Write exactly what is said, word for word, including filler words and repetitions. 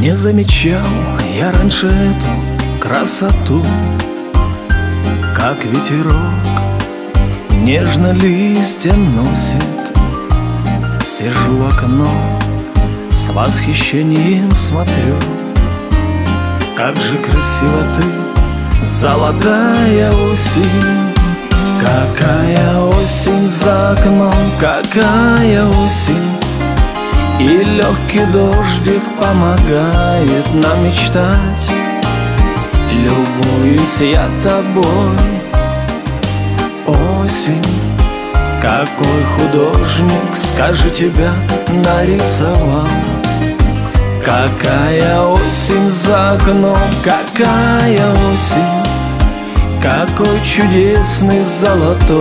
Не замечал я раньше эту красоту, как ветерок нежно листья носит. Сижу в окно, с восхищением смотрю, как же красиво ты, золотая осень. Какая осень за окном, какая осень, и легкий дождик помогает нам мечтать. Любуюсь я тобой, осень. Какой художник, скажи, тебя нарисовал? Какая осень за окном, какая осень, какой чудесный золотой